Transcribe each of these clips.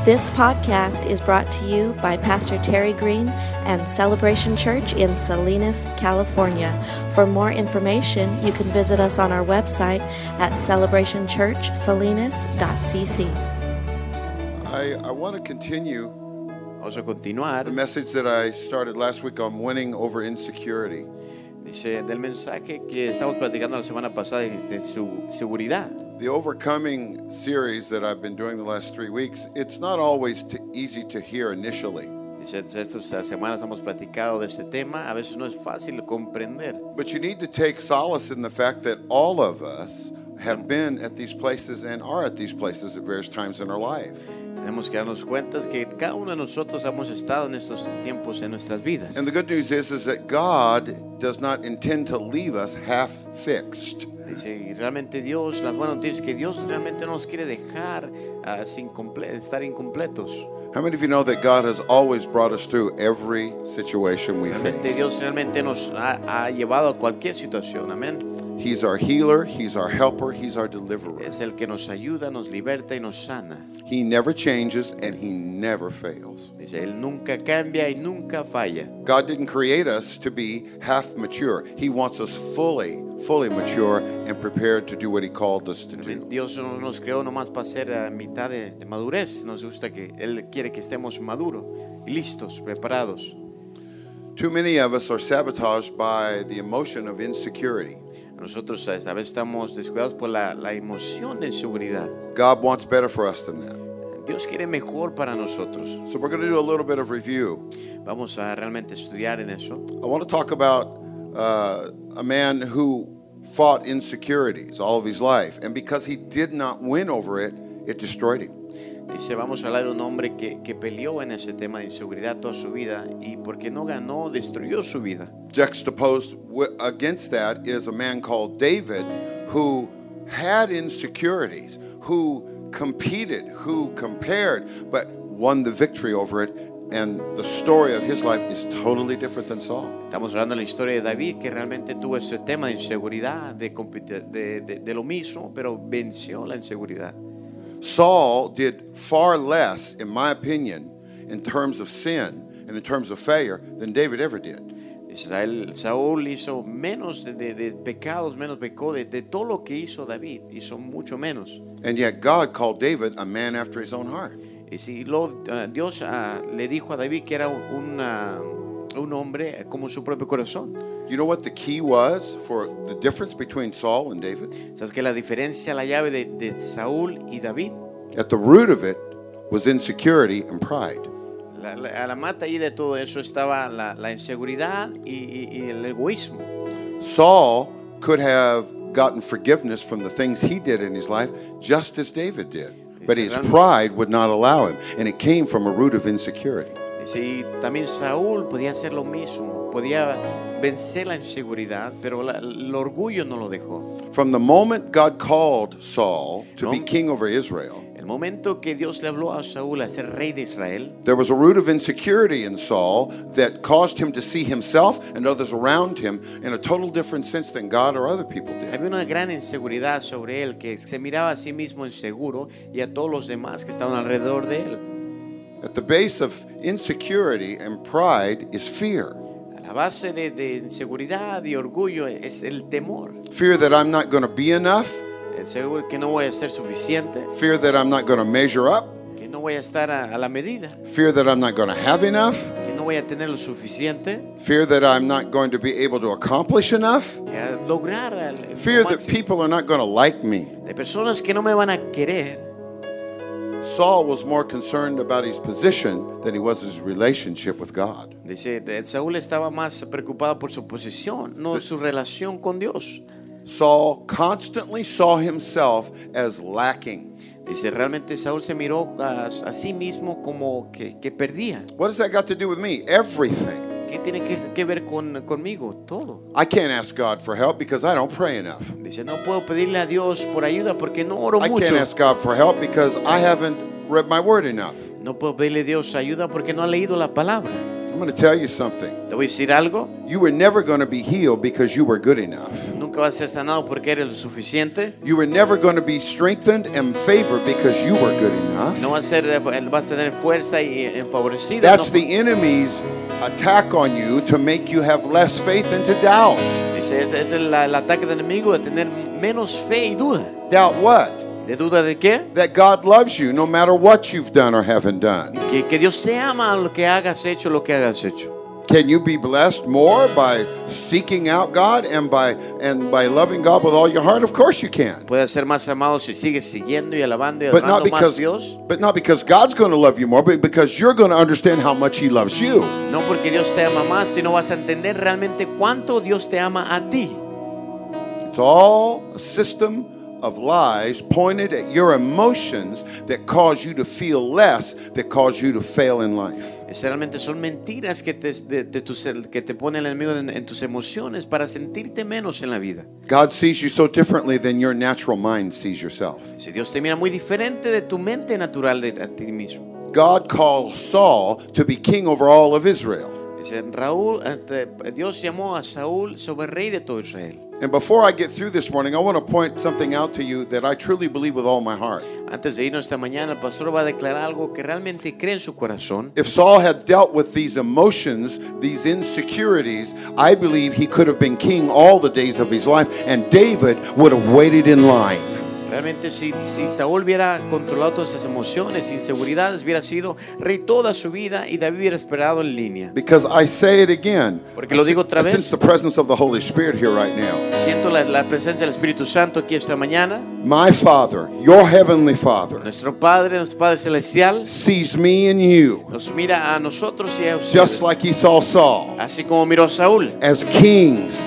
This podcast is brought to you by Pastor Terry Green and Celebration Church in Salinas, California. For more information, you can visit us on our website at celebrationchurchsalinas.cc. I want to continue Vamos a continuar. the message that I started last week on winning over insecurity. Dice del mensaje que estamos platicando la semana pasada de su seguridad. The overcoming series that I've been doing the last 3 weeks, it's not always easy to hear initially. Dice, estas semanas hemos platicado de este tema, a veces no es fácil comprender. But you need to take solace in the fact that all of us have been at these places and are at these places at various times in our life. Tenemos que darnos cuenta que cada uno de nosotros hemos estado en estos tiempos en nuestras vidas. And the good news is that God does not intend to leave us half-fixed. Dice, y realmente Dios, las buenas noticias es que Dios realmente no nos quiere dejar estar incompletos. How many of you know that God has always brought us through every situation we Realmente face? Dios realmente nos ha llevado a cualquier situación, amén. He's our healer, He's our helper, He's our deliverer. Es el que nos ayuda, nos liberta y nos sana. He never changes and He never fails. Dice, Él nunca cambia y nunca falla. God didn't create us to be half mature. He wants us fully mature and prepared to do what He called us to do. Dios no nos creó nomás para ser a mitad de madurez. Nos gusta que Él quiere que estemos maduros y listos, preparados. Too many of us are sabotaged by the emotion of insecurity. Nosotros a veces estamos descuidados por la emoción de inseguridad. God wants better for us than that. Dios quiere mejor para nosotros. So we're going to do a little bit of review. Vamos a realmente estudiar en eso. I want to talk about a man who fought insecurities all of his life, and because he did not win over it, it destroyed him. Dice, vamos a hablar de un hombre que peleó en ese tema de inseguridad toda su vida y porque no ganó, destruyó su vida. Juxtaposed against that is a man called David who had insecurities, who competed, who compared, but won the victory over it. And the story of his life is totally different than Saul. Estamos hablando de la historia de David, que realmente tuvo ese tema de inseguridad, de lo mismo, pero venció la inseguridad. Saul did far less, in my opinion, in terms of sin and in terms of failure than David ever did. Saúl hizo menos de pecados, menos pecó de todo lo que hizo David, hizo mucho menos. And yet God called David a man after his own heart. Y si Dios le dijo a David que era un hombre como su propio corazón. You know what the key was for the difference between Saul and David? ¿Sabes que la diferencia, la llave de Saúl y David? At the root of it was insecurity and pride. A la mata ahí de todo eso estaba la inseguridad y el egoísmo. Saul could have gotten forgiveness from the things he did in his life just as David did. But his pride would not allow him, and it came from a root of insecurity. Sí, también Saúl podía hacer lo mismo, podía vencer la inseguridad, pero el orgullo no lo dejó. From the moment God called Saul to be king over Israel, el momento que Dios le habló a Saúl a ser rey de Israel, there was a root of insecurity in Saul that caused him to see himself and others around him in a total different sense than God or other people did. Había una gran inseguridad sobre él, que se miraba a sí mismo inseguro y a todos los demás que estaban alrededor de él. At the base of insecurity and pride is fear. La base de inseguridad y orgullo es el temor. Fear that I'm not going to be enough. El seguro que no voy a ser suficiente. Fear that I'm not going to measure up. Que no voy a estar a la medida. Fear that I'm not going to have enough. Que no voy a tener lo suficiente. Fear that I'm not going to be able to accomplish enough. Que a lograr fear that people are not going to like me. De personas que no me van a querer. Saul was more concerned about his position than he was his relationship with God. Dice, Saúl estaba más preocupado por su posición, no su relación con Dios. Saul constantly saw himself as lacking. Dice, realmente Saúl se miró a sí mismo como que perdía. What does that got to do with me? Everything. ¿Qué tiene que ver conmigo? Todo. I can't ask God for help because I don't pray enough. Dice, no puedo pedirle a Dios por ayuda porque no oro mucho. I can't ask God for help because I haven't read my word enough. No puedo pedirle a Dios ayuda porque no ha leído la palabra. I'm going to tell you something. Te voy a decir algo. You were never going to be healed because you were good enough. Nunca Nunca vas a ser sanado porque eres lo suficiente. You were never going to be strengthened and favored because you were good enough. No vas a tener fuerza y favorecido. That's No, the enemy's attack on you to make you have less faith and to doubt. es el ataque del enemigo de tener menos fe y duda. Doubt what? ¿De duda de qué? That God loves you no matter what you've done or haven't done. Que Dios te ama a lo que hagas hecho, lo que hagas hecho. Can you be blessed more by seeking out God and by loving God with all your heart? Of course you can. Puedes ser más amado si sigues siguiendo y alabando y But not adorando más because, Dios. but not because God's going to love you more, but because you're going to understand how much He loves you. No porque Dios te ama más, sino vas a entender realmente cuánto Dios te ama a ti. It's all a system of lies pointed at your emotions that cause you to feel less, that cause you to fail in life. Realmente son mentiras que te pone el enemigo en tus emociones para sentirte menos en la vida. God sees you so differently than your natural mind sees yourself. Si Dios te mira muy diferente de tu mente natural a ti mismo. God called Saul to be king over all of Israel. Dios llamó a Saúl sobre rey de todo Israel. And before I get through this morning, I want to point something out to you that I truly believe with all my heart. Antes de irnos esta mañana, el pastor va a declarar algo que realmente cree en su corazón. If Saul had dealt with these emotions, these insecurities, I believe he could have been king all the days of his life, and David would have waited in line. Realmente si Saúl hubiera controlado todas esas emociones, inseguridades, hubiera sido rey toda su vida y David hubiera esperado en línea. Because I say it again, Porque lo digo otra I sense vez. the presence of the Holy Spirit here right now. Siento la presencia del Espíritu Santo aquí esta mañana. My Father, your heavenly Father, Nuestro Padre Celestial, sees me and you nos mira a nosotros y a ustedes, just like he saw Saul así como miró a Saúl, as kings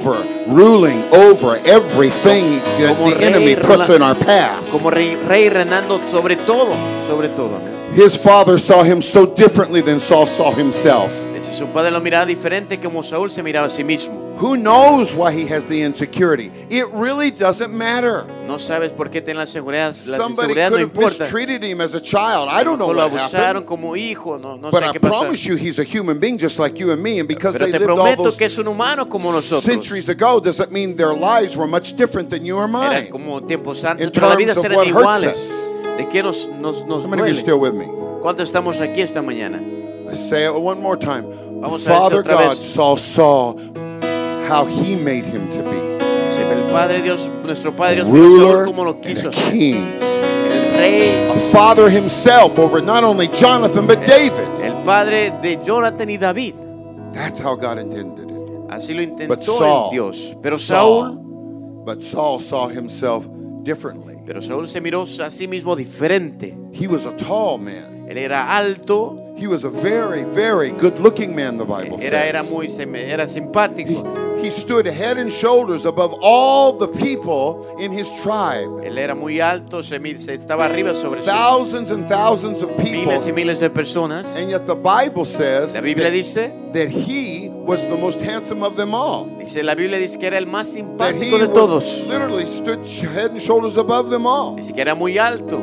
ruling over everything that Como the enemy rey puts in our path. como rey reinando sobre todo. Amén. His father saw him so differently than Saul saw himself. Si su padre lo miraba diferente como Saúl se miraba a sí mismo. Who knows why he has the insecurity? It really doesn't matter. No sabes por qué tiene la seguridad. La Somebody inseguridad could no have importa. mistreated him as a child. I don't know Lo what abusaron happened. como hijo, no But sé I qué pasa. promise you he's a human being just like you and me. And because Pero they te lived all prometo those que es un humano como nosotros. centuries ago doesn't mean their lives were much different than you or Era mine. como tiempos antes, In pero la vida terms of eran what hurts iguales. us. ¿De qué nos How many of you are duele? still with me? ¿Cuántos estamos aquí esta mañana? I say it one more time. Vamos a Father decir otra God vez. saw Saul how he made him to be. El Padre Dios, nuestro Padre Dios, miró a Saúl Ruler como lo and quiso a hacer. king. El rey, A father himself over not only Jonathan but David. el padre de Jonathan y David. That's how God intended it. Así lo But intentó Saul, el Dios. Pero Saul Saúl saw himself differently. se miró a sí mismo diferente. He was a tall man. Él era alto, He was a very, very good-looking man, the Bible era says. era simpático. He stood head and shoulders above all the people in his tribe. Él era muy alto, se estaba arriba sobre sus Thousands and thousands of people. miles y miles de personas. And yet the Bible says La Biblia dice, that he was the most handsome of them all. la Biblia dice que era el más That he simpático de was todos. literally stood head and shoulders above them all. Dice que era muy alto.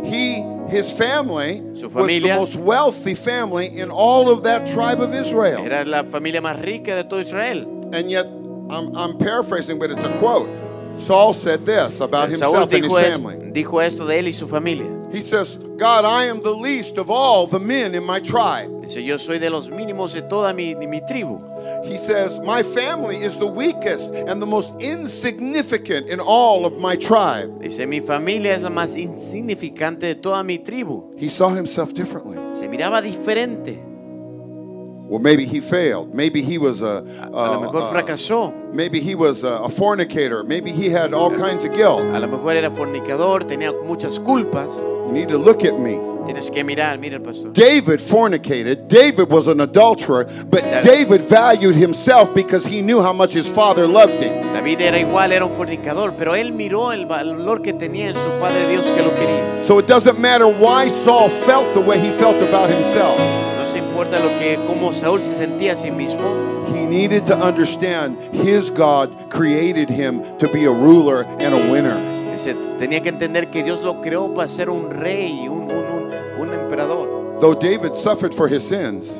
His family Su was the familia most wealthy family in all of that tribe of Israel. Era la familia más rica de todo Israel. And yet, I'm paraphrasing, but it's a quote. Saul said this about Saúl himself and his family. dijo esto de él y su familia. He says, God, I am the least of all the men in my tribe. Dice, yo soy de los mínimos de toda mi tribu. He says, my family is the weakest and the most insignificant in all of my tribe. Dice, mi familia es la más insignificante de toda mi tribu. He saw himself differently. Se miraba diferente. Well, maybe he failed. Maybe he was A lo mejor fracasó. maybe he was a fornicator. Maybe he had all kinds of guilt. A lo mejor era fornicador, tenía muchas culpas. You need to look at me. Tienes que mirar, mira el pastor. David fornicated. David was an adulterer, but David valued himself because he knew how much his father loved him. David era igual, era un fornicador, pero él miró el valor que tenía en su Padre Dios que lo quería. So it doesn't matter why Saul felt the way he felt about himself. No se importa cómo Saúl se sentía a sí mismo. He needed to understand his God created him to be a ruler and a winner. Tenía que entender que Dios lo creó para ser un rey, un emperador. Though David suffered for his sins, David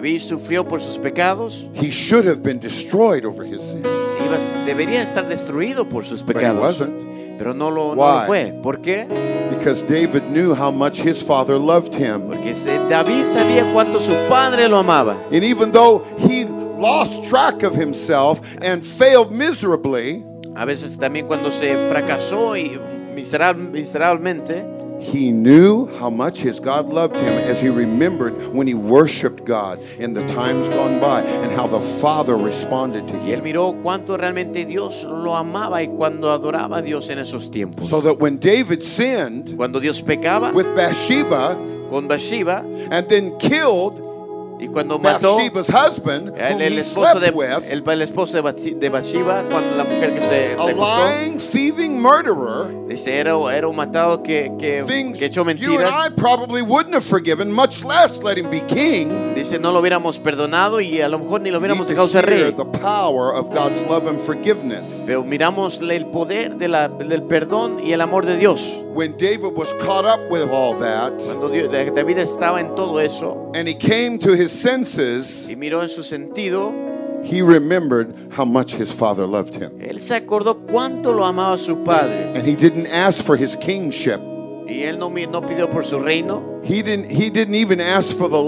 David sufrió por sus pecados. He should have been destroyed over his sins. Debería estar destruido por sus But he pecados. wasn't. Pero no lo Why? fue. ¿Por qué? Because David knew how much his father loved him. Porque David sabía cuánto su padre lo amaba. And even though he lost track of himself and failed miserably, A veces también cuando se fracasó y miserablemente, he knew how much his God loved him as he remembered when he worshiped God in the times gone by and how the Father responded to y él him. miró cuánto realmente Dios lo amaba y cuando adoraba a Dios en esos tiempos. So that when David sinned Cuando Dios pecaba with Bathsheba con Bathsheba and then killed y cuando mató Bathsheba's husband, whom el he esposo slept with, el esposo de Bathsheba, cuando la mujer que se a acostó, lying, thieving murderer, dice era un matado que things echó you and mentiras. I probably wouldn't have forgiven, much less let him be king. Dice no lo hubiéramos perdonado y a lo mejor ni lo We hubiéramos need dejado to ser hear rey. the power of God's love and forgiveness. Pero miramos el poder del perdón y el amor de Dios. When David was caught up with all that, Cuando David estaba en todo eso and he came to his senses, y miró en su sentido, he remembered how much his father loved him. él se acordó cuánto lo amaba su padre. And he didn't ask for his kingship. Y él no pidió por su reino. He didn't even ask for the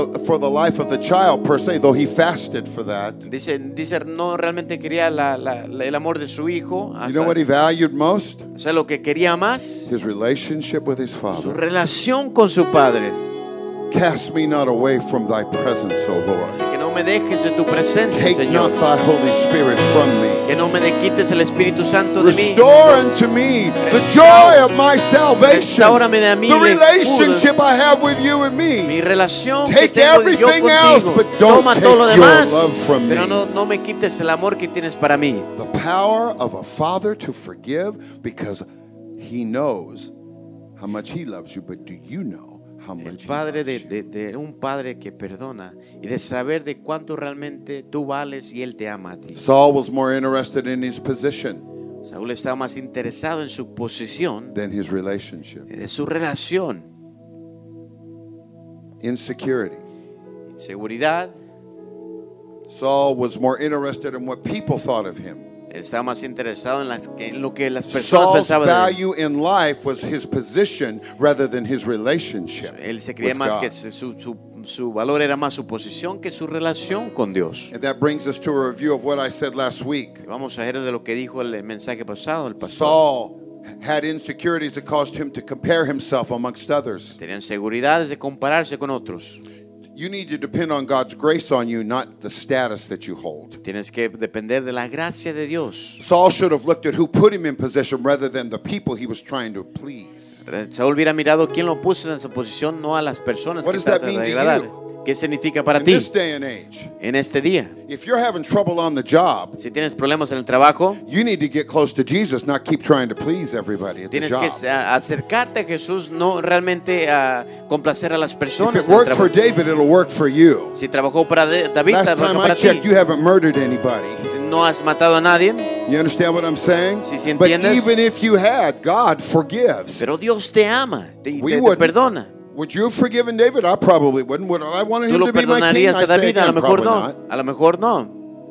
life of the child per se, though he fasted for that. Dice no realmente quería el amor de su hijo. You know what he valued most? O sea, lo que quería más, His relationship with his su father. relación con su padre. Cast me not away from thy presence, O Lord. Así que no me dejes de tu presencia, Take Señor. not thy Holy Spirit from me. Que no me quites el Espíritu Santo de mí. Restore unto me the joy of my salvation. Restaurame de mí The el relationship I have with you and Mi me. relación Take que tengo yo everything else, contigo. but don't Toma take todo lo your demás, love from pero me. no me quites el amor que tienes para mí. The power of a father to forgive because he knows how much he loves you, but do you know how El much he padre loves you? de un padre que perdona y de saber de cuánto realmente tú vales y él te ama a ti. Saul was more interested in his position Saúl estaba más interesado en su posición than his relationship. de su relación, Insecurity. seguridad. Saul was more interested in what people thought of him. Él estaba más interesado en lo que las personas Saul's pensaban de él. value in life was his position rather than his relationship. Él se creía with más God. que su valor era más su posición que su relación con Dios. And that brings us to a review of what I said last week. Vamos a ver de lo que dijo el mensaje pasado el pastor. Saul had insecurities that caused him to compare himself amongst others. Tenían seguridades de compararse con otros. You need to depend on God's grace on you, not the status that you hold. Tienes que depender de la gracia de Dios. Saul should have looked at who put him in position rather than the people he was trying to please. Saúl hubiera mirado quién lo puso en esa posición, no a las personas What que does that tratan de mean to agradar. you? ¿Qué significa para In ti this day and age, en este día? if you're having trouble on the job, Si tienes problemas en el trabajo, you need to get close to Jesus, not keep trying to please everybody at the tienes job. que acercarte a Jesús, no realmente a complacer a las If personas. it en el worked for trabajo. David, it'll work for you. Si trabajó para David, Last trabaja time I para checked, ti. you haven't murdered anybody. No has matado a nadie, You understand what I'm saying? Sí, But entiendes. even if you had, God forgives. pero Dios te ama y We te wouldn't. perdona. Would you have forgiven David? I probably wouldn't. Would I wanted ¿Tú him lo to be my king? perdonarías I a say David? A again, lo mejor probably no. not. A lo mejor no.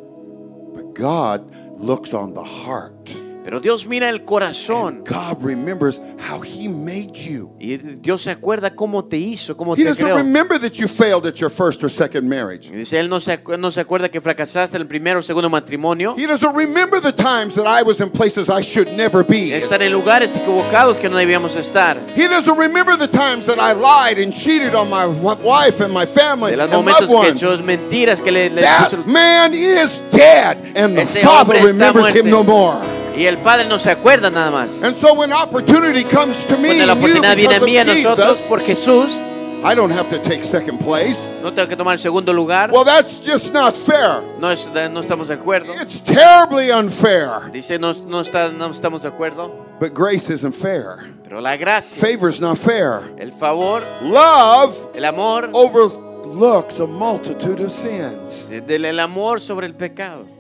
But God looks on the heart. Pero Dios mira el corazón. God remembers how he made you. Y Dios se acuerda cómo te hizo, cómo He te doesn't creó. remember that you failed at your first or second marriage. Y dice, Él no se acuerda que fracasaste en el primero o segundo matrimonio. He doesn't remember the times that I was in places I should never be. Estar en lugares equivocados que no debíamos estar. He doesn't remember the times that I lied and cheated on my wife and my family De los and momentos loved que he ones. hecho mentiras que le That man is dead, and the Ese Father hombre está remembers him muerto. no more. Y el Padre no se acuerda nada más. And so when opportunity comes to me Cuando la and you oportunidad viene a because mí, a of nosotros, Jesus, por Jesús, I don't have to take second place. no tengo que tomar el segundo lugar. Well, that's just not fair. No estamos de acuerdo. It's terribly unfair. Dice, no estamos de acuerdo. But grace isn't fair. Pero la gracia, Favor's not fair. el favor, Love el amor, overlooks a multitude of sins. el amor sobre el pecado.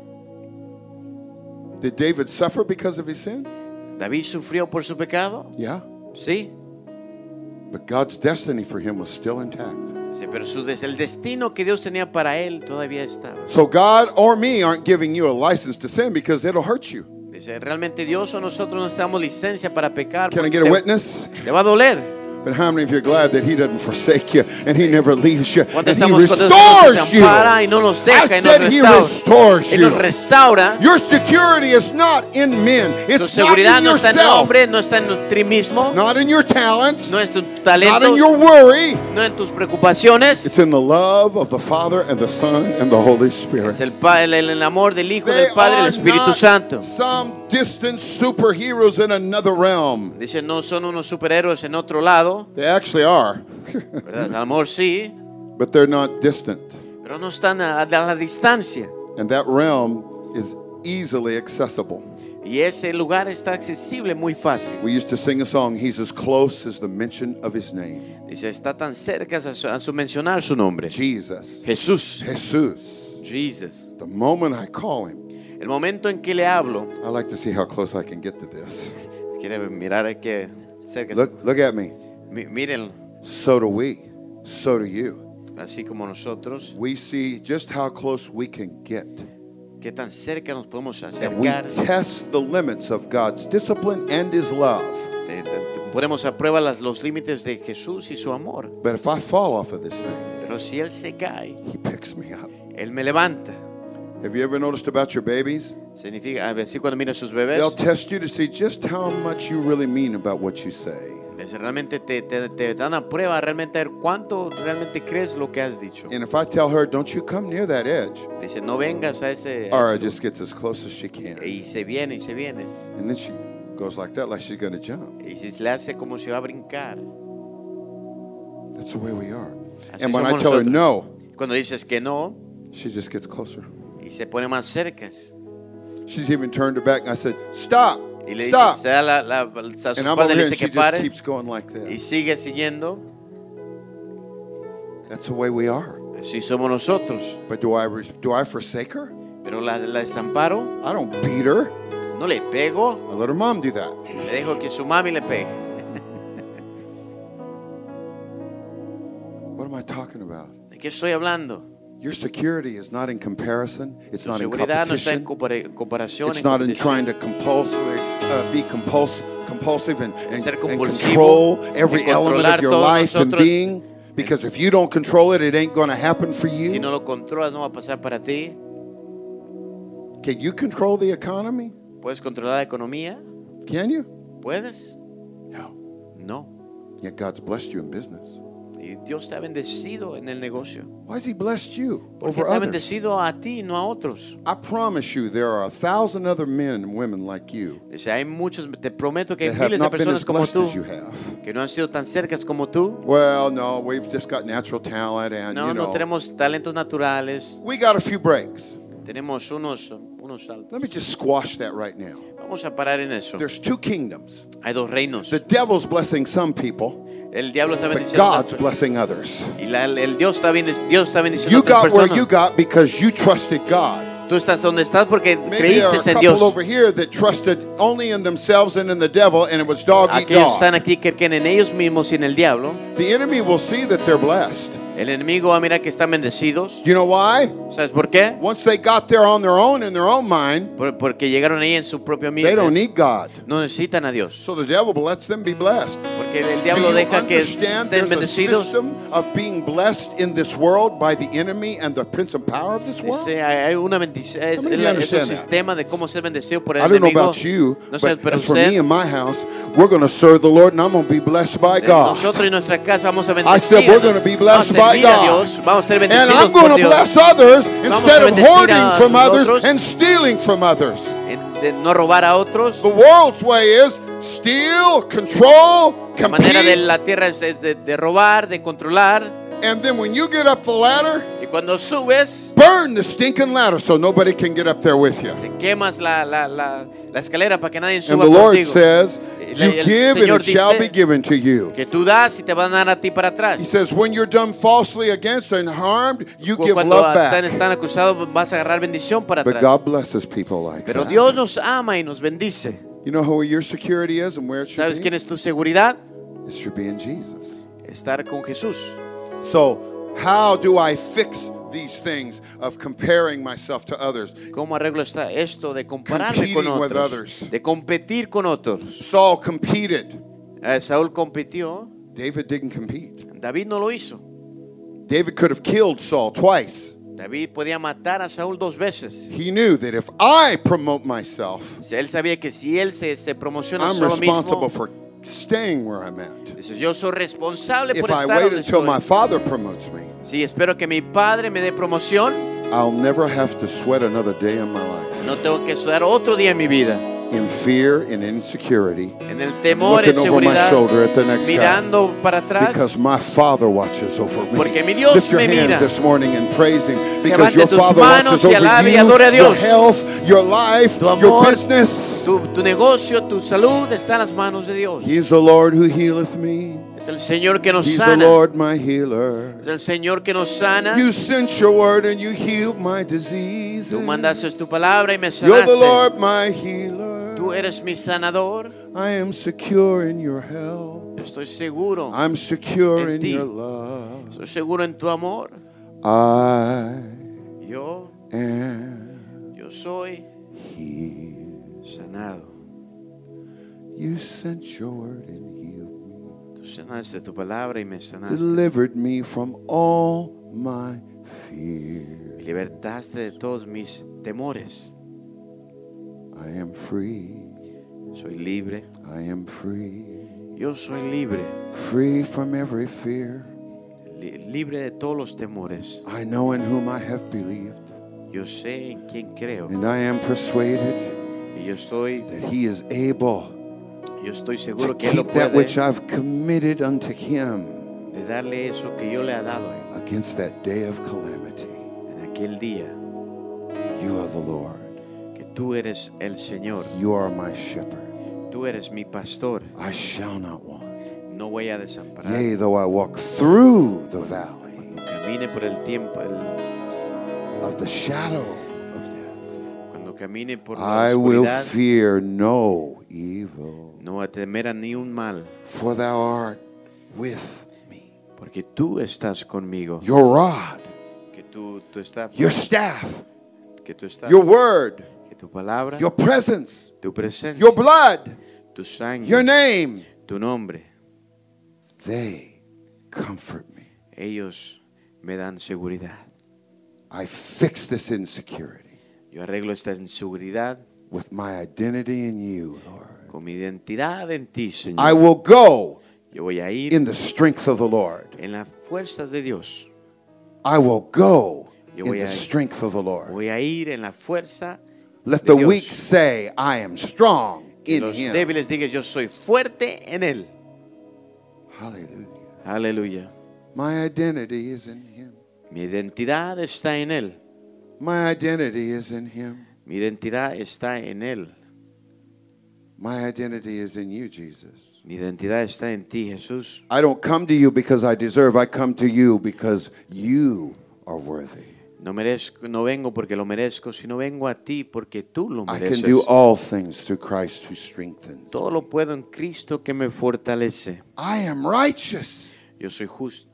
Did David suffer because of his sin? David sufrió por su pecado. Yeah. Sí. But God's destiny for him was still intact. Dice, pero el destino que Dios tenía para él todavía estaba. So God or me aren't giving you a license to sin because it'll hurt you. Dice, realmente Dios o nosotros no damos licencia para pecar. Can I porque get a witness? te va a doler. But how many of you are glad that He doesn't forsake you and He never leaves you and He Estamos contentos restores que you? nos ampara y no nos deja, I y nos said He restores Él nos you. restaura. Your security is not in men. Tu It's not seguridad in no está en yourself. hombre, no está en ti mismo, Not in your talents. no es tu Not talento, in your worry. no en tus preocupaciones. It's in the love of the Father and the Son and the Holy Spirit. Es el amor del Hijo, They del Padre y del are Espíritu not Santo. some distant superheroes in another realm. Dice, no son unos superhéroes en otro lado, They actually are, ¿verdad? El amor sí, but they're not distant. pero no están a la distancia. And that realm is easily accessible. Y ese lugar está accesible muy fácil. We used to sing a song, He's as close as the mention of His name. Dice, está tan cerca a su mencionar su nombre. Jesus. Jesús. Jesus. Jesus. The moment I call Him, El momento en que le hablo, I like to see how close I can get to this. quiere mirar a qué cerca. Look at me. Miren, So do we. So do you. así como nosotros, We see just how close we can get. qué tan cerca nos podemos And we acercar. test the limits of God's discipline and His love. Ponemos a prueba los límites de Jesús y su amor. But if I fall off of this thing, Pero si Él se cae, He picks me up. Él me levanta. Have you ever noticed about your babies? Significa, así cuando mira a sus bebés, They'll test you to see just how much you really mean about what you say. realmente te dan a prueba realmente a ver cuánto realmente crees lo que has dicho. And if I tell her, don't you come near that edge, Dice, no vengas a ese... Ara just gets as close as she can. Y se viene, y se viene. And then she goes like that, like she's going to jump. Y si le hace como si va a brincar. That's the way we are. Así And when I somos tell her nosotros. no, Cuando dices que no, she just gets closer. y se pone más cerca. She's even turned her back and I said, stop, Y le dice, stop. se da a su And I'm espalda over y le here and dice she que just pare. keeps going like Y that. sigue siguiendo. That's the way we are. Así somos nosotros. But do I forsake her? Pero la desamparo, I don't beat her. no le pego, I let her mom do that. le dejo que su mami le pegue. What am I talking about? ¿De qué estoy hablando? Your security is not in comparison. It's Tu not in seguridad no está en competition. comparación, It's en not in competición. trying to be compulsive and Ser control compulsivo, every en element controlar of your todos life and nosotros. being. Because if you don't control it, it ain't going to happen for Si you. no lo controlas, no va a pasar para ti. Can you control the economy? ¿Puedes controlar la economía? Can you? ¿Puedes? No. No. Yet God's blessed you in business. Y Dios te ha bendecido en el negocio. Why has He blessed you Porque over te ha others? bendecido a ti, no a otros. I promise you, there are 1,000 other men and women like you Dice, hay muchos, te prometo que hay that have miles de not been personas as como blessed tú as you have. que no han sido tan cercas como tú. Well, no, we've just got natural talent, and No, you no know, tenemos talentos naturales. we got a few breaks. Tenemos unos saltos. Let me just squash that right now. Vamos a parar en eso. There's two kingdoms. Hay dos reinos. The devil's blessing some people, El diablo está but bendiciendo a God's otras- blessing others. y el Dios está bendiciendo a You otras got where personas. you got because you trusted God. Tú estás donde estás porque Maybe there are creíste a en couple Dios. over here that trusted only in themselves and in the devil, and it was dog eat Aquellos están dog. aquí que creen en ellos mismos y en el diablo. The enemy will see that they're blessed. El enemigo va a mirar que están bendecidos. You know why? ¿Sabes por qué? Once they got there on their own in their own mind, Porque llegaron ahí en su propio they don't mente. need God. No necesitan a Dios. So the devil lets them be blessed. Porque el Do diablo you deja que understand estén there's a bendecidos. system of being blessed in this world by the enemy and the prince and power of this world? Hay una bendición. How many of you Es un understand that? sistema de cómo ser bendecido por el I don't know enemigo. about you, No sé, but pero as for me usted, and my house, we're going to serve the Lord and I'm going to be blessed by God. nosotros y nuestra casa vamos a I said we're bendecir. going to be blessed Vamos a by servir a God. Dios. Vamos a ser And bendecidos I'm por going to Dios. bless others Vamos instead a of bendecir hoarding a from others otros. and stealing from others. De no robar a otros. The world's way is steal, control, La manera de compete, la tierra es de robar, de controlar. and then when you get up the ladder, Y cuando subes, burn the stinking ladder so nobody can get up there with you. te quemas la escalera para que nadie And suba the Lord contigo. says, El you give and Señor it shall dice be given to you. Que tú das y te van a dar a ti para atrás. He says, when you're done falsely against and harmed, you give Cuando love back. están acusados vas a agarrar bendición para But atrás. God blesses people like Pero that. Dios nos ama y nos bendice. You know who your security is and where it should ¿Sabes be? quién es tu seguridad? It should be in Jesus. Estar con Jesús. So How do I fix these things of comparing myself to others? ¿Cómo arreglo esto de compararme con Competing with otros? others. De competir con otros. Saul competed. Saúl compitió. David didn't compete. David no lo hizo. David could have killed Saul twice. David podía matar a Saúl 2 veces. He knew that if I promote myself, Él sabía que si él se promociona I'm solo responsible mismo, for staying where I'm at. dice, yo soy responsable If por I estar wait donde until my estoy. father promotes me, Sí, espero que mi padre me dé promoción. I'll never have to sweat another day in my life. No tengo que sudar otro día en mi vida. In fear and insecurity, En el temor, en looking over my seguridad, shoulder at the next guy. mirando para atrás. Because my Father watches over me. Porque mi Dios Lift your me hands mira. this morning and praise Him. Because Levante your tus Father manos watches y over alabe y you, adore a your Dios. health, your life, Tu your amor, business. tu negocio, tu salud está en las manos de Dios. He is the Lord who healeth me. Es el Señor que nos He's the sana. Lord my healer. Es el Señor que nos sana. You sent your word and you healed my diseases. Tú mandaste tu palabra y me You're the sanaste. Lord my healer. Tú eres mi sanador. I am secure in your help. Estoy seguro. I'm secure En in ti. your love. Estoy seguro en tu amor. I Yo am soy healed. sanado. You sent your word and healed me. Tú sanaste tu palabra y me sanaste. Delivered me from all my Me fears. libertaste de todos mis temores. I am free. Soy libre. I am free. Yo soy libre. Free from every fear. Libre de todos los temores. I know in whom I have believed. Yo sé en quién creo. And I am persuaded Y yo estoy to seguro que Él lo keep that which puede I've committed unto Him de darle eso que yo le he dado a Él against that day of calamity. en aquel día. You are the Lord. Que tú eres el Señor. You are my shepherd. Tú eres mi pastor. I shall not want. No voy a desamparar. Yea, though I walk through the valley Camine por el tiempo, of the shadow of death, cuando camine por la I will oscuridad, fear no evil, no voy a temer a ni un mal, for thou art with me. porque tú estás conmigo. Your rod, Que tú estás, your staff, que tú estás, your word, que tu palabra, your presence, tu presencia, your blood, tu sangre, your name, tu nombre, they comfort me. ellos me dan seguridad. I fix this insecurity Yo arreglo esta inseguridad with my identity in you, Lord. con mi identidad en ti, Señor. I will go Yo voy a ir in the strength of the Lord. en las fuerzas de Dios. I will go Yo in voy the a- strength of the Lord. Voy a ir en la fuerza Let de the Dios. weak say, I am strong Que in los Him. débiles digan, yo soy fuerte en Él. Hallelujah. Aleluya. My identity is in Him. Mi identidad está en Él. My identity is in Him. Mi identidad está en Él. My identity is in you, Jesus. Mi identidad está en ti, Jesús. I don't come to you because I deserve. I come to you because you are worthy. No vengo porque lo merezco, sino vengo a ti porque tú lo I can mereces. do all things through Christ who strengthens. Todo lo puedo en Cristo que me fortalece. I am righteous. Yo soy justo.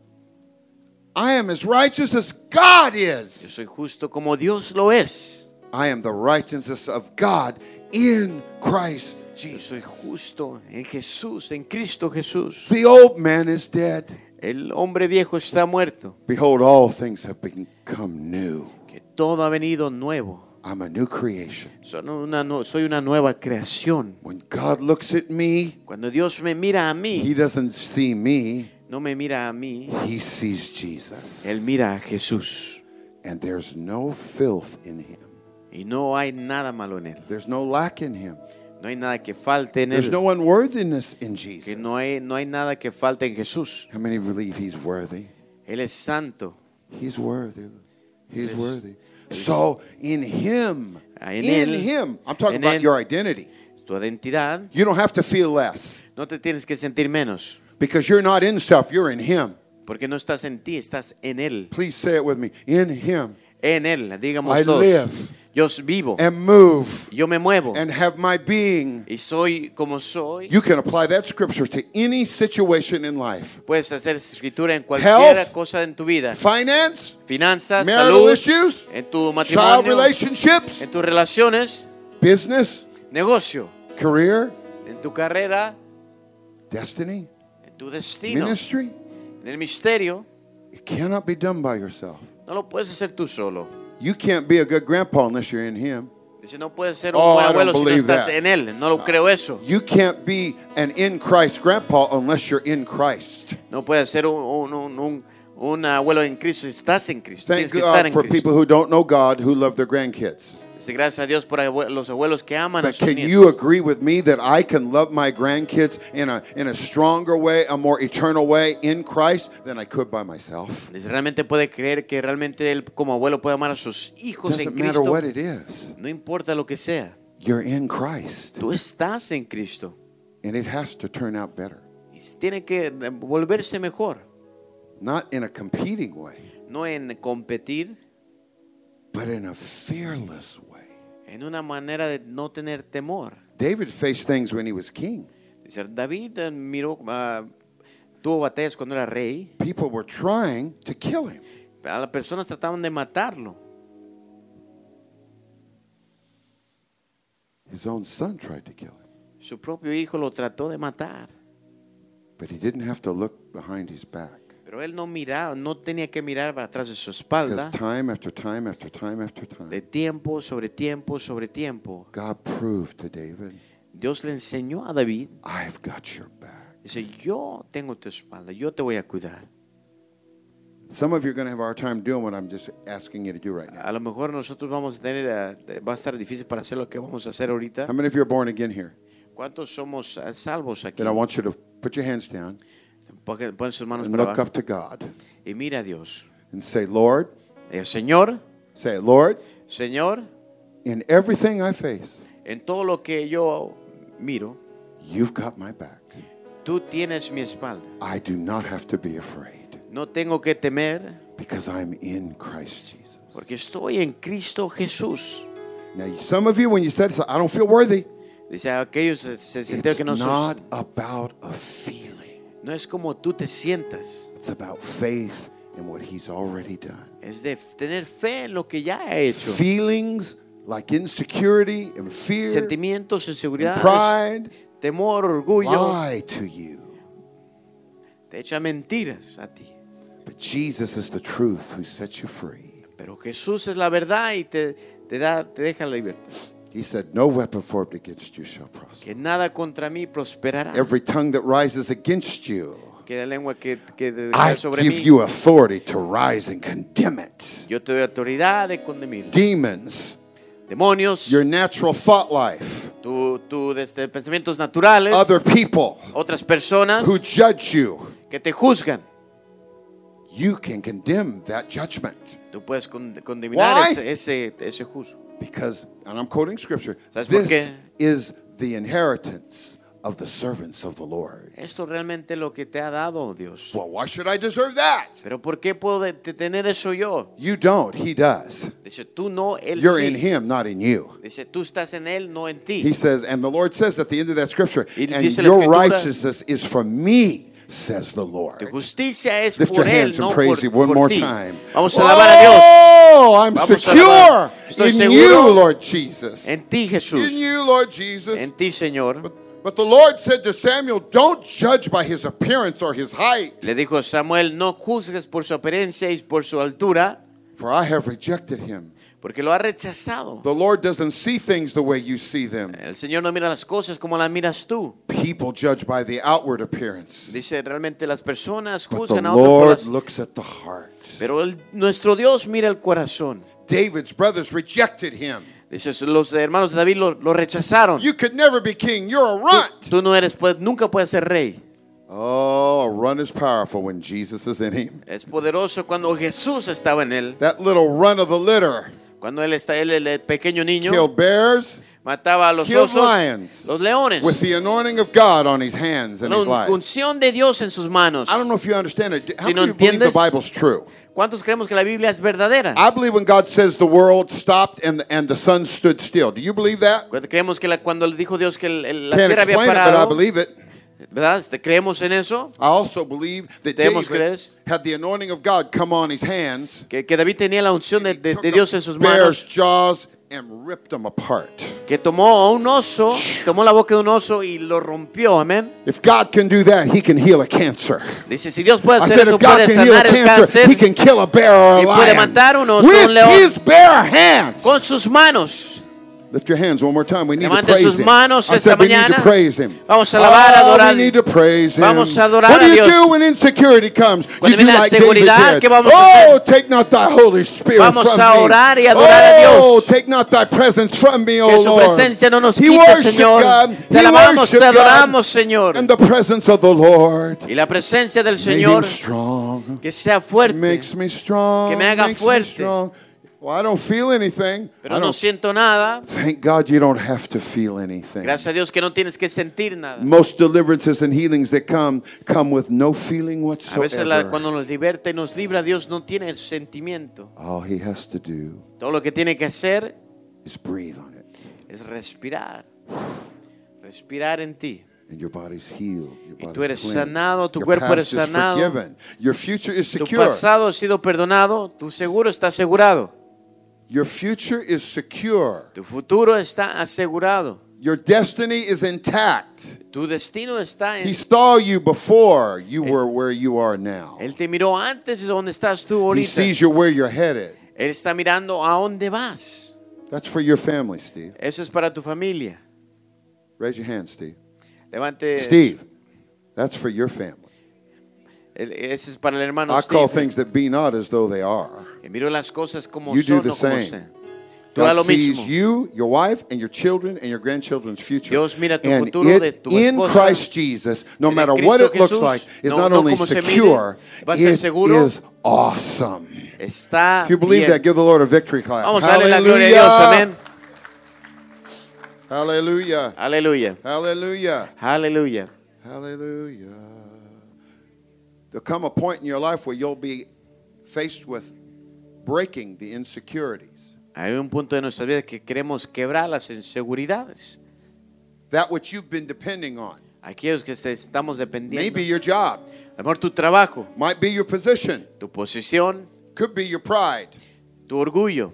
I am as righteous as God Yo is. soy justo como Dios lo es. I am the righteousness of God in Christ Yo soy Jesus. justo en Jesús, en Cristo Jesús. The old man is dead. El hombre viejo está muerto. Behold, all things have become new. Que todo ha venido nuevo. I'm a new creation. Soy una nueva creación. When God looks at me, Cuando Dios me mira a He mí, doesn't see me, no me mira a mí, He sees Jesus. Él mira a Jesús. And there's no filth in Him. Y no hay nada malo en Él. There's no lack in Him. No hay nada que falte en There's Él. no unworthiness in Que Jesus. no hay nada que falte en Jesús. How many believe He's worthy? Él es santo. He's worthy. He's Él es- worthy. So in Him, En in Él, Him, I'm talking en about Él. your identity. Tu identidad, You don't have to feel less no te tienes que sentir menos. because you're not in stuff, you're in Him. Porque no estás en ti, estás en Él. Please say it with me. In Him, En Él, digamos I todos. live. Yo vivo. and move Yo me muevo. and have my being. Y soy como soy. You can apply that scripture to any situation in life. Puedes hacer esa escritura en cualquier Health, cosa en tu vida. Finance, Finanzas, marital salud, issues, en tu child matrimonio, relationships, en tus relaciones, business, negocio, career, en tu carrera, destiny, en tu destino, ministry. en el misterio. It cannot be done by yourself. No lo puedes hacer tú solo. You can't be a good grandpa unless you're in Him. Dice, no puedes ser un Oh, buen I abuelo don't si no believe estás that. en él. No lo creo eso. You can't be an in Christ grandpa unless you're in Christ. No puedes ser un abuelo en Cristo si estás en Cristo. Thank Tienes que estar God en for people Cristo. who don't know God who love their grandkids. Dice, gracias a Dios por los abuelos que aman a But sus can nietos. you agree with me that I can love my grandkids in a stronger way, a more eternal way in Christ than I could by myself? Dice, realmente puede creer que realmente él como abuelo puede amar a sus hijos en Doesn't matter Cristo. what it is. No importa lo que sea. You're in Christ, Tú estás en Cristo. and it has to turn out better. Y tiene que volverse mejor. Not in a competing way, No en competir, but in a fearless way. en una manera de no tener temor. David faced things when he was king. Dice, David tuvo batallas cuando era rey. People were trying to kill him. A las personas trataban de matarlo. His own son tried to kill him. Su propio hijo lo trató de matar. But he didn't have to look behind his back. Pero él no miraba, no tenía que mirar para atrás de su Because espalda. time after time after time after time, De tiempo sobre tiempo sobre tiempo. God proved to David, Dios le enseñó a David. I've got your back. Dice, yo tengo tu espalda, yo te voy a cuidar. Some of you are going to have a hard time doing what I'm just asking you to do right now. A lo mejor nosotros vamos a tener, va a estar difícil para hacer lo que vamos a hacer ahorita. How many of you are born again here? ¿Cuántos somos salvos aquí? Then I want you to put your hands down Pon sus manos and para look abajo up to God y mira a Dios. and say, Lord, Señor, say, Lord, Señor, in everything I face, en todo lo que yo miro, you've got my back. tú tienes mi espalda. I do not have to be afraid No tengo que temer because I'm in Christ Jesus. porque estoy en Cristo Jesús. Now, some of you, when you said, I don't feel worthy, Dice, aquellos se sintieron it's que no not about a feeling. no es como tú te sientas. It's about faith in what He's already done. Es de tener fe en lo que ya ha hecho. Feelings like insecurity and fear, Sentimientos, and inseguridades, pride temor, orgullo, lie to you. te echa mentiras a ti. But Jesus is the truth who sets you free. Pero Jesús es la verdad y te deja la libertad. He said, no weapon formed against you shall prosper. Que nada contra mí prosperará. Every tongue that rises against you, Que la lengua que I cae sobre give mí, you authority to rise and condemn it. yo te doy autoridad de condenar. Demons, Demonios, your natural thought life, desde pensamientos naturales, other people otras personas who judge you, que te juzgan. you can condemn that judgment. Tú puedes condenar Why? ese juzgo. Because, and I'm quoting scripture, ¿Sabes por this qué? is the inheritance of the servants of the Lord. Esto realmente es lo que te ha dado Dios. Well, why should I deserve that? Pero ¿por qué puedo tener eso yo? You don't, He does. Dice, tú no, Él You're sí. in Him, not in you. Dice, tú estás en Él, no en ti. He says, and the Lord says at the end of that scripture, Y and dice la your escritura, righteousness is from me, says the Lord. Tu justicia es Lift por your Él, hands and no praise por, Him one por more ti. time. Vamos a alabar a Dios. Oh, I'm Vamos a secure alabar. Estoy in seguro you, Lord Jesus. En ti, Jesús. In you, Lord Jesus. En ti, Señor. But the Lord said to Samuel, don't judge by his appearance or his height, Le dijo Samuel, no juzgues por su apariencia y por su altura, for I have rejected him. porque lo ha rechazado. The Lord doesn't see things the way you see them. El Señor no mira las cosas como las miras tú. People judge by the outward appearance, Dice, realmente las personas but the juzgan a otros por Lord las... looks at the heart. Pero nuestro Dios mira el corazón. David's brothers rejected him. Dice, los hermanos de David lo rechazaron. You could never be king. You're a runt. Tú no eres, nunca puedes ser rey. Oh, a runt is powerful when Jesus is in him. Es poderoso cuando Jesús estaba en él. That little runt of the litter Cuando él está, el pequeño niño, killed bears, mataba a los killed osos, lions los leones, with the anointing of God on his hands and his la life. unción de Dios en sus manos. I don't know if you understand it. How Si no many believe the entiendes, Bible's true? ¿Cuántos creemos que la Biblia es verdadera? I believe when God says the world stopped and the sun stood still. Do you believe that? Creemos que cuando le dijo Dios que la Can't tierra había explain it, but I parado, believe it. ¿verdad? ¿Creemos en eso? I also believe that Debemos David creer. had the anointing of God come on his hands. Que David tenía la unción He took de Dios en sus a bear's manos, jaws and ripped them apart. que tomó a un oso, tomó la boca de un oso y lo rompió, amén. If God can do that, he can heal a cancer. Dice, si Dios puede I hacer said eso, if God puede can heal a sanar el cancer, cáncer he can kill a bear or a y puede lion. matar un oso, With un león, his bare hands. con sus manos. Lift your hands one more time. We need to Levante praise sus him. manos I esta said we need mañana. to praise him. Vamos a alabar, adorar. We need to praise him. Vamos a adorar What do a you Dios. do when insecurity comes? Cuando You do viene la like David seguridad, did. ¿qué vamos a Oh, hacer? take not thy Holy Spirit Vamos from a me. orar y adorar a Oh, Dios. take not thy presence from me, Que O su Lord. presencia no nos He quite, worshiped Señor. God. Te He alabamos, te worshiped adoramos, God. Señor. And the presence of the Lord Y la presencia del made him Señor, strong. que sea fuerte, Makes me strong. Que me haga makes fuerte. strong. Well, I don't feel anything. pero I no don't- siento nada. Thank God you don't have to feel anything. Gracias a Dios que no tienes que sentir nada. Most deliverances and healings that come with no feeling A veces whatsoever. cuando nos liberta y nos libra, Dios no tiene el sentimiento. All he has to do Todo lo que tiene que hacer is breathe on it, es respirar. Respirar en ti. and your body's healed. Your Y tú body's eres cleansed. sanado, tu Your cuerpo past eres is sanado. forgiven. Your future is Tu secure. pasado ha sido perdonado, tu seguro está asegurado. Your future is secure. Tu futuro está asegurado. Your destiny is intact. Tu destino está He en... saw you before you were where you are now. Él te miró antes de donde estás tú He ahorita. sees you where you're headed. Él está mirando a dónde vas. That's for your family, Steve. Eso es para tu familia. Raise your hand, Steve. Levante. Steve, that's for your family. Ese es para el hermano I call Steve. things that be not as though they are. Que miro las cosas como You do son, the no como same. sean. Tú da God lo sees mismo. you, your wife, and your children, and your grandchildren's future. Dios mira tu and futuro de tu in esposa, Christ Jesus, no en matter Cristo what it looks Jesús, like, is no- not no only como se mire, secure, va a ser it seguro. is awesome. Está If you believe bien. that, give the Lord a victory clap. Vamos a darle la gloria a Dios, amén. Hallelujah. Aleluya. Hallelujah. Aleluya. Hallelujah. There'll come a point in your life where you'll be faced with breaking the insecurities. Hay un punto de nuestra vida que queremos quebrar las inseguridades. That which you've been depending on. Aquellos que estamos dependiendo. Maybe your job. A lo mejor tu trabajo, Might be your position. tu posición, Could be your pride. tu orgullo.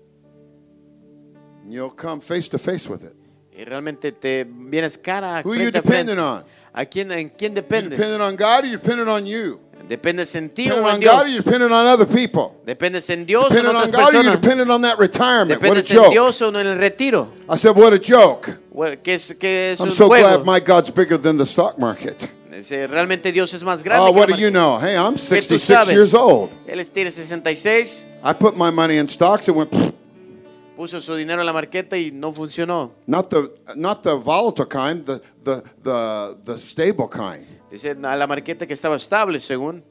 And you'll come face to face with it. Y realmente te vienes cara a Who are you frente a frente. dependent on? ¿En quién You dependes? dependent on God or you dependent on you? ¿Dependes en ti Dependent o en on God or you Dios? dependent on other people? ¿Dependes en Dios o en Dependent otras on God or you personas? dependent on that retirement? What a ¿Dependes en joke. Dios o en el retiro? I said, what a joke. ¿Qué es I'm un so glad juego? my God's bigger than the stock market. Realmente Dios es más grande Oh, que what la do you know? Hey, I'm ¿Qué tú 66 sabes? years old. Él tiene 66, I put my money in stocks and went, pfft. puso su dinero en la marqueta y no funcionó. Not the volatile kind, the stable kind. Dice a la marqueta que estaba estable según.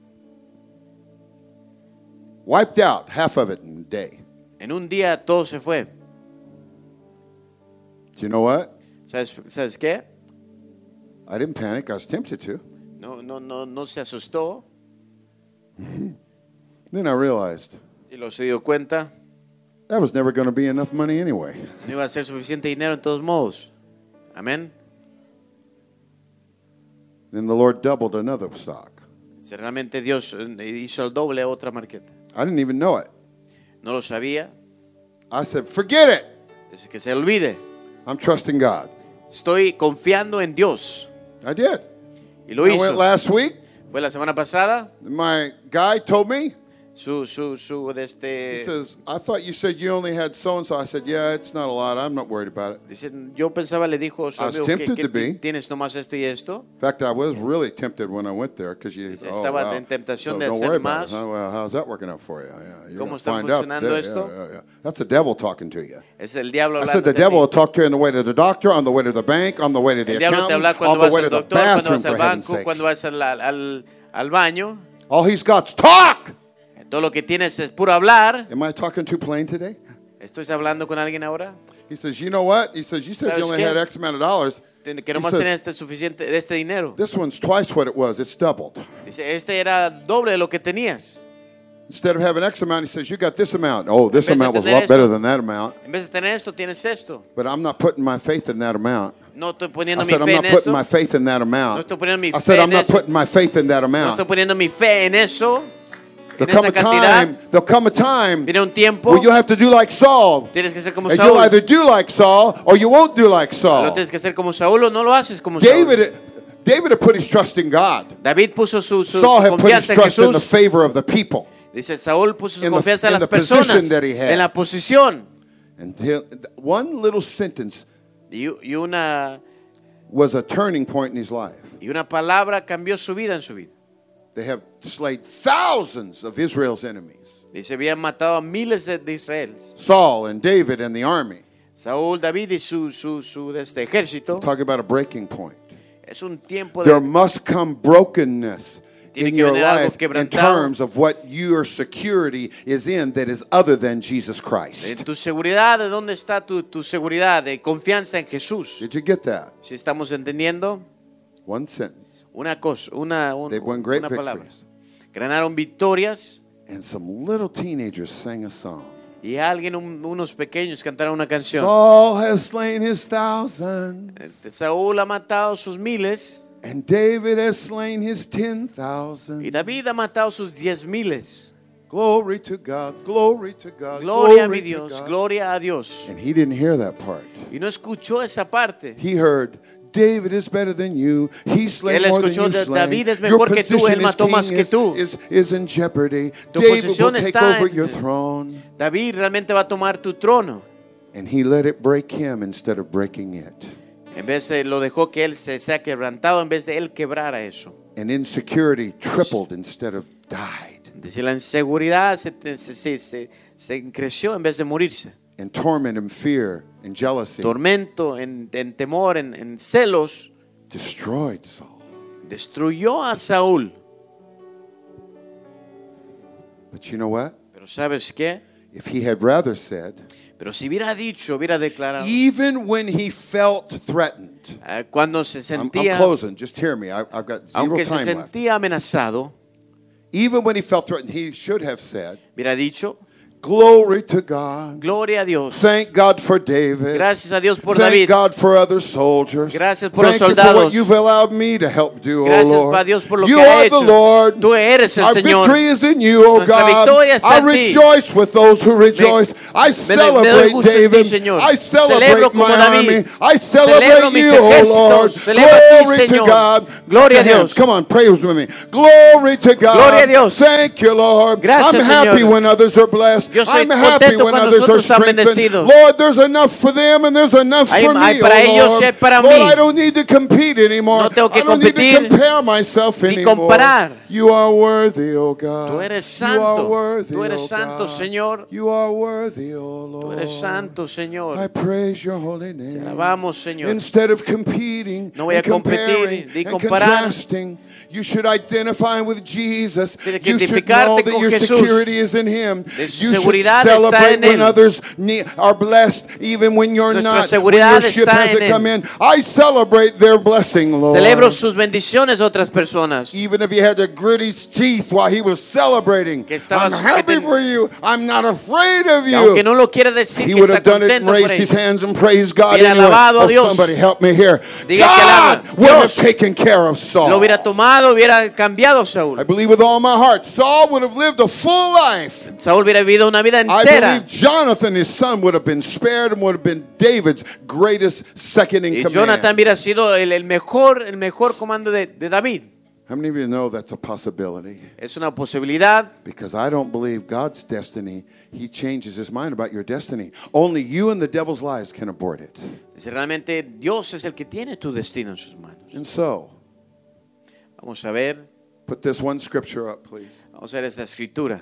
Wiped out half of it in a day. En un día todo se fue. Do you know what? ¿Sabes qué? I didn't panic. I was tempted to. No se asustó Then I realized y luego se dio cuenta. that was never going to be enough money anyway. No iba a ser suficiente dinero en todos modos. Amén. Then the Lord doubled another stock. Si realmente Dios hizo el doble a otra marqueta. I didn't even know it. No lo sabía. I said, forget it. Dice que se olvide. I'm trusting God. Estoy confiando en Dios. I did. Y lo I went hizo. last week. Fue la semana pasada. My guy told me, Su he says, I thought you said you only had so-and-so. I said, yeah, it's not a lot. I'm not worried about it. Dice, yo pensaba, le dijo su I was amigo tempted que to be. tienes nomás esto y esto. In fact, I was really tempted when I went there because you Dice, oh, estaba wow. en tentación So de don't hacer worry about it. más. Huh? Well, how's that working out for you? Yeah, you're ¿Cómo gonna está find out. funcionando esto? Yeah. That's the devil talking to you. Es el diablo I hablando said the de devil ti. will talk to you on the way to the doctor, on the way to the bank, on the way to the El diablo te habla accountant, on cuando the vas way al to the doctor, cuando bathroom, vas al for heaven's banco, sakes. cuando vas al baño. All he's got's talk. Todo lo que tienes es puro hablar. Am I talking too plain today? ¿Estoy hablando con alguien ahora? He says, you know what? He says, you said you ¿Sabes only qué? had X amount of dollars. Que nomás says- tenía este suficiente de este dinero. This one's twice what it was. It's doubled. Dice, este era doble de lo que tenías. Instead of having X amount, he says, you got this amount. Oh, this En vez de amount was a tener lot esto- better than that amount. En vez de tener esto, tienes esto. But I'm not putting my faith in that amount. No estoy I poniendo mi said, I'm fe not en putting eso. my faith in that No amount. estoy poniendo mi I fe said, I'm en not eso. putting my faith in that No amount. estoy poniendo mi fe en eso. There'll En come esa a cantidad. time, there'll come a time Viene un tiempo. where you'll have to do like Saul. Tienes que ser como And you'll Saúl. either do like Saul or you won't do like Lo Saul. tienes que hacer como Saúl o no lo haces como Saúl. David had put his trust in God. David puso su Saul had put his confianza en trust in the Jesús. favor of the people. Dice, Saúl puso su In the- confianza en in las the position personas, that he had. en la posición. And one little sentence Y una was a turning point in his life. palabra cambió su vida en su vida. They have slayed thousands of Israel's enemies. Dice, habían matado a miles de Israel. Saul and David and the army. Saúl, David y su ejército. Talking about a breaking point. Es un tiempo There de... must come brokenness Tiene in que your venir algo life in quebrantado. terms of what your security is in that is other than Jesus En Christ. tu seguridad, ¿de dónde está tu seguridad? De confianza en Jesús. Did you get that? Si estamos entendiendo, One sentence. una cosa, They've won great una palabra. victories. Ganaron victorias And some little teenagers sang a song. y unos pequeños cantaron una canción. Saul has slain his thousands, Saúl ha matado sus miles and David has slain his y 10,000. David ha matado sus 10,000. Glory to God, glory to God, Gloria a mi glory to Dios, God. gloria a Dios. And he didn't hear that part. Y no escuchó esa parte. He heard, David is better than you. He slain Él more than escuchó, you slain. David es Your mejor que tú, position él as mató más king que tú. is in jeopardy. Tu David will posición take está over en- your throne. David realmente va a tomar tu trono. And he let it break him instead of breaking it. En vez de lo dejó que él se sea quebrantado, en vez de él quebrara eso. And insecurity tripled instead of died. Dice, la inseguridad se creció en vez de morirse. And torment and fear and jealousy Tormento, en temor, en celos, destroyed Saul. destruyó a Saúl. But you know what? Pero ¿sabes qué? If he had rather said, Pero si hubiera dicho, hubiera declarado, even when he felt threatened, cuando se I'm sentía, closing, just hear me. I've got zero aunque se time left. sentía amenazado, Even when he felt threatened, he should have said, hubiera dicho, glory to God. gloria a Dios. Thank God for David. Gracias a Dios por Thank David. God for other soldiers. Gracias por Thank los you for soldados. what you've allowed me to help do, Gracias oh Lord. a Dios por lo You que ha are hecho. the Lord. Tú eres el Our Señor. victory is in you, oh Nuestra God. victoria está I en ti. rejoice with those who rejoice. I me doy celebrate gusto en ti, David. Señor. I celebrate Celebro como my David. army. I Celebro celebrate mis you, oh ejércitos. Lord. Celebro a ti, Glory to Señor. God. Gloria a Lift your hands. Dios. Come on, pray with me. Glory to God. Gloria a Dios. Thank you, Lord. Gracias, I'm happy Señor. when others are blessed. Yo soy I'm happy contento when cuando others are otros están strengthened. bendecidos. Lord, there's enough for them and there's enough Hay- for me, hay para oh ellos Lord. y hay para Lord, mí. I don't need to compete anymore. No tengo que I don't need to competir compare myself ni anymore. comparar. You are worthy, oh God. Tú eres You are santo. worthy, Tú eres oh santo, God. Señor. You are worthy, oh Lord. Tú eres santo, I Señor. praise your holy name. Te alabamos, Señor. Instead of competing No voy a and comparing competir ni and comparar. contrasting, you should identify with Jesus. Tienes que You should identificarte know that con your Jesús. security is in Him. De su You should seguridad está celebrate en when Él. others are blessed, even when you're Nuestra not. When seguridad your ship está en hasn't Él. come in. I celebrate their blessing, Lord. Celebro sus bendiciones a otras personas. Even if he had to grit his teeth while he was celebrating, Que estaba- I'm happy que for you. I'm not afraid of Que aunque you. no lo quiere decir, He que would está have done it and contento por raised his ello. hands and praised God Hubiera anyway. alabado a Oh, Dios. somebody help me here. Diga que God alaba. would have Dios taken care of Saul. Lo hubiera tomado, hubiera cambiado I Saúl. believe with all my heart, Saul would have lived a full life. Saúl hubiera vivido una vida I entera. believe Jonathan, his son, would have been spared and would have been David's greatest second in Y command. Jonathan hubiera sido el mejor comando de David. How many of you know that's a possibility? Es una posibilidad. Because I don't believe God's destiny, He changes His mind about your destiny. Only you and the devil's lies can abort it. Si realmente Dios es el que tiene tu destino en sus manos. And so, Vamos a ver, put this one scripture up, please. vamos a ver esta escritura.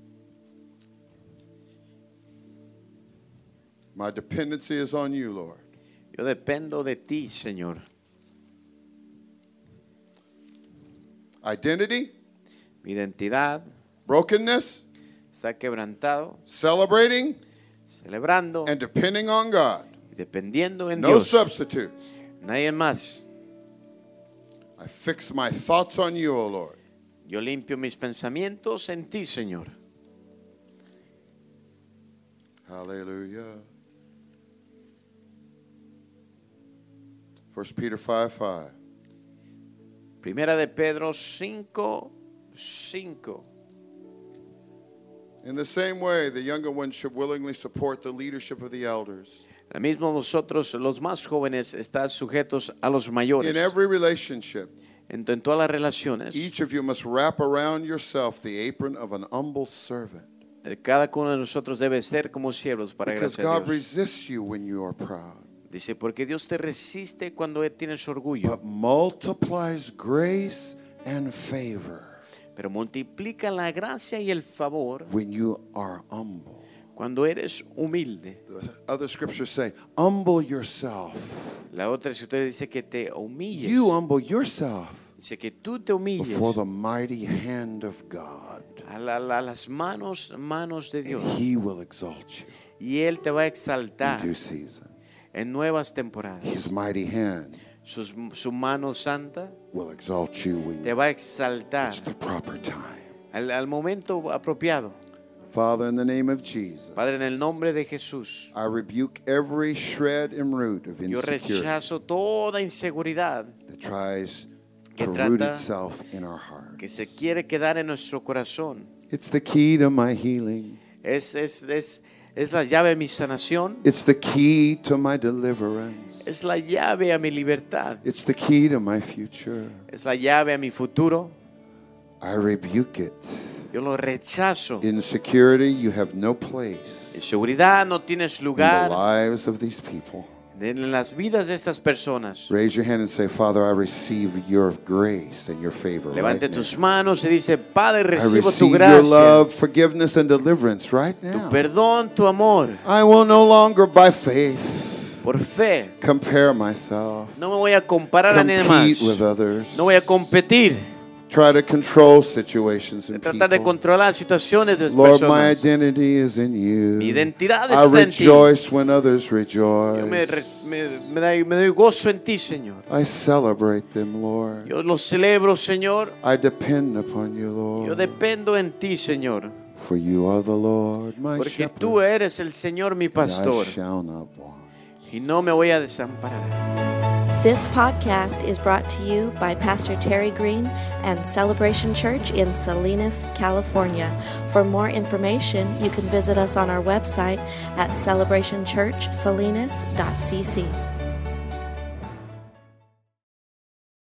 My dependency is on you, Lord. Yo dependo de ti, Señor. Identity, Mi identidad brokenness, está quebrantado. celebrating, celebrando and depending on God. y dependiendo en No Dios. substitutes. Nadie más. I fix my thoughts on you, O Lord. Yo limpio mis pensamientos en ti, Señor. Hallelujah. 1 Peter 5:5. Primera de Pedro 5:5. In the same way, the younger ones should willingly support the leadership of the elders. Lo mismo vosotros, los más jóvenes, estáis sujetos a los mayores. In every relationship, En todas las relaciones, each of you must wrap around yourself the apron of an humble servant. cada uno de nosotros debe ser como siervos para Because agradecer a God Dios. resists you when you are proud, Dice, porque Dios te resiste cuando tienes orgullo, but multiplies grace and favor pero multiplica la gracia y el favor when you are humble. cuando eres humilde. The other scriptures say, humble yourself. La otra escritura dice que te humilles. You humble yourself Dice que tú te humilles before the mighty hand of God, a las manos de Dios. and He will exalt you Y Él te va a in exaltar due season. en nuevas temporadas. His mighty hand Su mano santa will exalt you when te va a exaltar it's the proper time. al momento apropiado. Father, in the name of Jesus, Padre, en el nombre de Jesús, I rebuke every shred and root of yo insecurity rechazo toda inseguridad that tries que to root trata- itself in our heart. que se quiere quedar en nuestro corazón. It's the key to my healing. Es la llave a mi sanación, It's the key to my deliverance. es la llave a mi libertad, It's the key to my future. es la llave a mi futuro. I rebuke it. Yo lo rechazo. Insecurity, you have no place Inseguridad, no tienes in the lugar lives of these people. en las vidas de estas personas. Raise your hand and say, Father, I receive your grace and your favor Levante right tus now. manos y dice, Padre, I recibo tu receive your gracia, love, forgiveness, and deliverance right tu now. perdón, tu amor. I will no longer by faith Por fe, compare myself, no me voy a comparar a nadie más. compete with others, No voy a competir, try to control situations and tratar de people. controlar situaciones de Lord, my personas. identity is in you. Mi identidad I está en ti. rejoice when others Yo rejoice. me doy gozo en ti, Señor. I celebrate them, Lord. Yo los celebro, Señor. I depend upon you, Yo Lord. dependo en ti, Señor. For you are the Lord, my Porque shepherd. tú eres el Señor, mi and I pastor. shall not want. Y no me voy a desamparar. This podcast is brought to you by Pastor Terry Green and Celebration Church in Salinas, California. For more information, you can visit us on our website at celebrationchurchsalinas.cc.